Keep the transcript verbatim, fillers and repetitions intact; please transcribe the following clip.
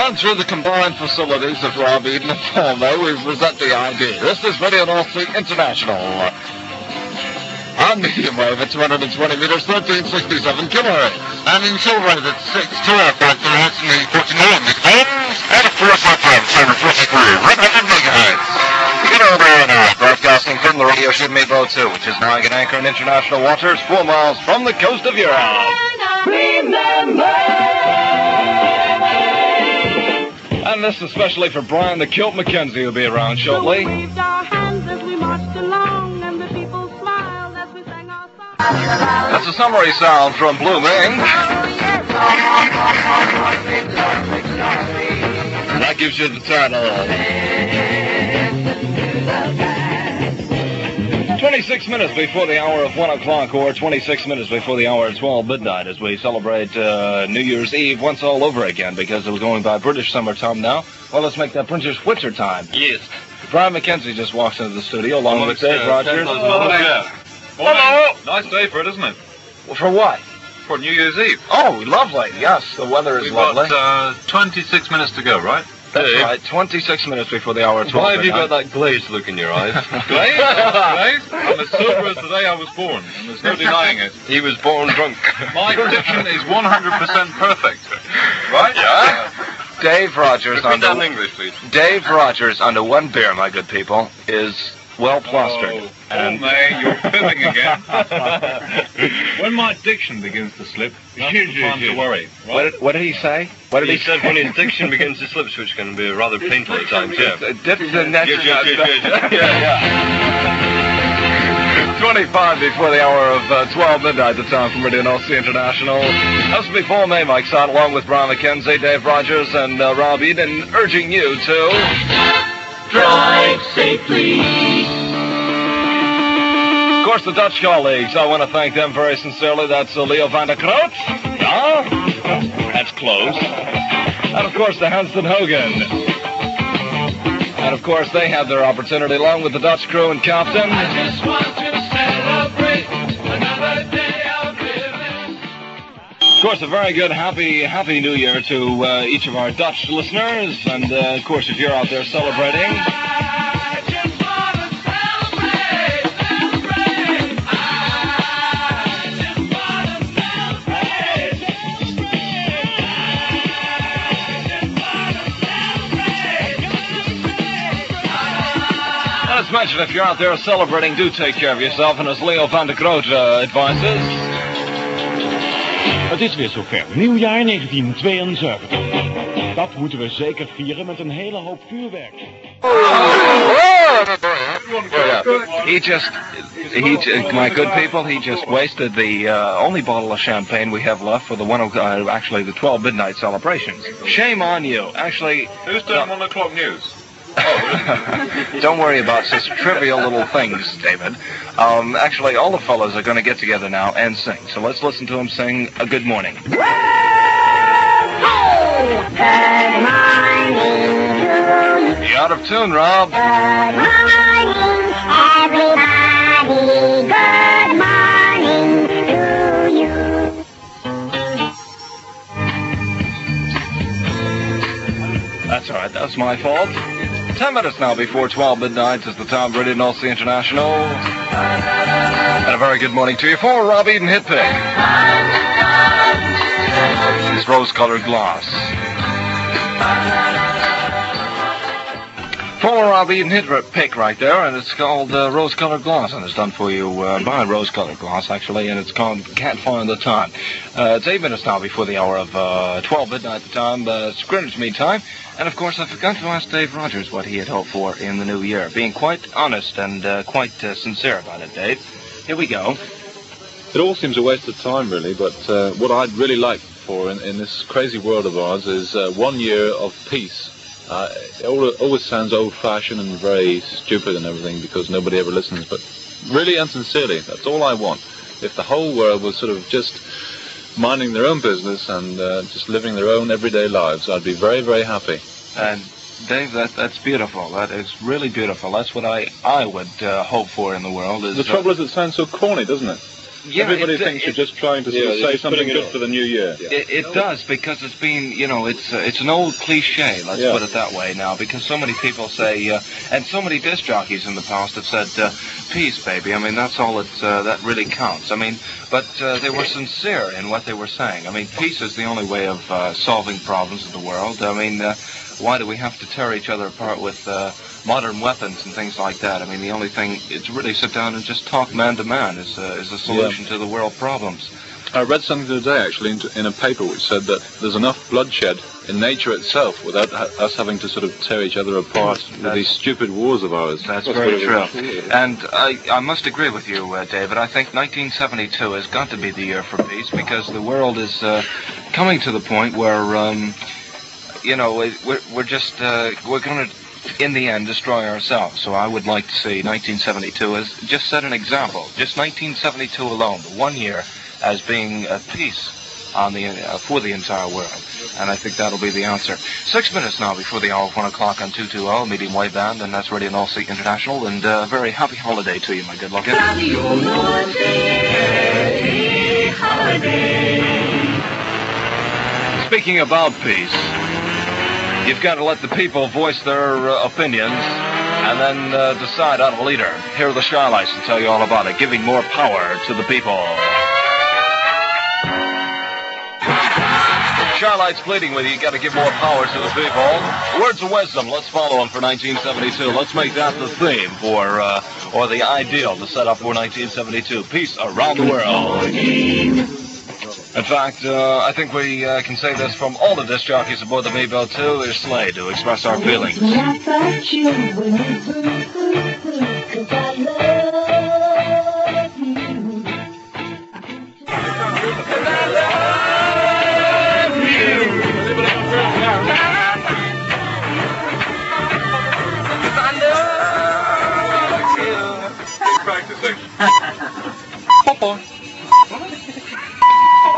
And through the combined facilities of Rob Eden and Paul May, we present the I D. This is Radio North Sea International. On medium wave at two hundred twenty meters, thirteen sixty-seven kilohertz. And in shortwave at six two F at forty-nine megahertz. And of course, F M seven fifty-three, one hundred megahertz. You know where now, broadcasting from the radio ship Mayboat two, which is now at anchor in international waters, four miles from the coast of Europe. Remember! And this especially for Brian the Kilt McKenzie, who'll be around shortly. So we waved our hands as we marched along, and the people smiled as we sang our song. That's a summary sound from Blooming. That gives you the title. twenty-six minutes before the hour of one o'clock, or twenty-six minutes before the hour of twelve midnight, as we celebrate uh, New Year's Eve once all over again, because we're going by British summertime now. Well, let's make that British winter time. Yes. Brian McKenzie just walks into the studio along Well, with Dave uh, Rogers. Morning. Morning. Hello. Nice day for it, isn't it? Well, for what? For New Year's Eve. Oh, lovely. Yes, the weather is We've lovely. got uh, twenty-six minutes to go, right? That's Dave. right, twenty-six minutes before the hour of twelve. Why have you got that glazed look in your eyes? Glazed? Glazed? I'm as sober as the day I was born, and there's no denying it. He was born drunk. My diction is one hundred percent perfect. Right? Yeah. Dave Rogers Repeat that in under English, please. Dave Rogers under one beer, my good people, is well plastered. Oh, and May, you're fibbing again. When my diction begins to slip, that's the time to worry. Right? What did, what did he say? What did He he, said say? when his diction begins to slip, which can be rather painful at times, yeah. Uh, dip the net. Yes, yes, yes, yes, yeah, yeah. twenty-five before the hour of uh, twelve midnight, the time from Radio North Sea International. This will be Paul May, Mike Sott, along with Brian McKenzie, Dave Rogers, and uh, Rob Eden, urging you to drive safely. Of course, the Dutch colleagues, I want to thank them very sincerely. That's uh, Leo van der Kroot. Yeah, that's close. And, of course, the Hanston Hogan. And, of course, they had their opportunity along with the Dutch crew and captain. I just want to celebrate another day of living. Of course, a very good, happy, happy New Year to uh, each of our Dutch listeners. And, uh, of course, if you're out there celebrating... Let's mention, if you're out there celebrating, do take care of yourself. And as Leo van der Kroot uh, advises... Het is weer zover. Nieuwjaar negentien tweeënzeventig. Dat moeten we zeker vieren met een hele hoop vuurwerk. He just, he, j- my good people, he just wasted the uh, only bottle of champagne we have left for the one, uh, actually the twelve midnight celebrations. Shame on you. Actually, Who's doing one o'clock news? don't worry about such trivial little things, David. Um, actually, all the fellas are going to get together now and sing. So let's listen to them sing a good morning. Good morning to you. You're out of tune, Rob. Good morning, everybody. Good morning to you. That's all right. That's my fault. Ten minutes now before twelve midnight is the time of Radio North Sea International. And a very good morning to you for Rob Eden Hit Pick. This rose-colored gloss. For Rob Eden Hit Pick right there, and it's called uh, Rose-Colored Gloss, and it's done for you uh, by Rose-Colored Gloss, actually, and it's called Can't Find the Time. Uh, it's eight minutes now before the hour of uh, twelve midnight, the time, uh, it's Greenwich Mean Time. And, of course, I forgot to ask Dave Rogers what he had hoped for in the new year, being quite honest and uh, quite uh, sincere about it, Dave. Here we go. It all seems a waste of time, really, but uh, what I'd really like for in, in this crazy world of ours is uh, one year of peace. Uh, it always sounds old-fashioned and very stupid and everything because nobody ever listens, but really and sincerely, that's all I want. If the whole world was sort of just minding their own business and uh, just living their own everyday lives, I'd be very, very happy. And Dave, that that's beautiful. That is really beautiful. That's what I I would uh, hope for in the world. Is The trouble is, it sounds so corny, doesn't it? Yeah, Everybody it- thinks it- you're just trying to sort Yeah, of they're say just something putting it good on. for the new year. It, it does, because it's been, you know, it's uh, it's an old cliche, let's Yeah. put it that way now, because so many people say, uh, and so many disc jockeys in the past have said, uh, peace, baby. I mean, that's all it, uh, that really counts. I mean, but uh, they were sincere in what they were saying. I mean, peace is the only way of uh, solving problems in the world. I mean, uh, why do we have to tear each other apart with uh, modern weapons and things like that? I mean, the only thing is to really sit down and just talk man to man is, uh, is a solution to the world problems. I read something today, actually, in, in a paper which said that there's enough bloodshed in nature itself without ha- us having to sort of tear each other apart with That's- these stupid wars of ours. That's That's very what true. it is. And I, I must agree with you, uh, David. I think nineteen seventy-two has got to be the year for peace, because the world is uh, coming to the point where, um, you know, we- we're, we're just, uh, we're going to, in the end, destroy ourselves. So I would like to see nineteen seventy-two as just set an example. Just nineteen seventy-two alone, the one year, as being uh, peace on the uh, for the entire world. And I think that'll be the answer. Six minutes now before the hour of one o'clock on two twenty, medium wave band, and that's Radio North Sea International. And uh, very happy holiday to you, my good luck. Speaking about peace, you've got to let the people voice their uh, opinions and then uh, decide on a leader. Here are the Shylights to tell you all about it, giving more power to the people. Shylights pleading with you, you got to give more power to the people. Words of wisdom, let's follow them for nineteen seventy-two. Let's make that the theme for, uh, or the ideal to set up for nineteen seventy-two. Peace around the world. In fact, uh, I think we uh, can say this from all the disc jockeys aboard the Maybell too. They're slayed to express our feelings. Practicing. Papa.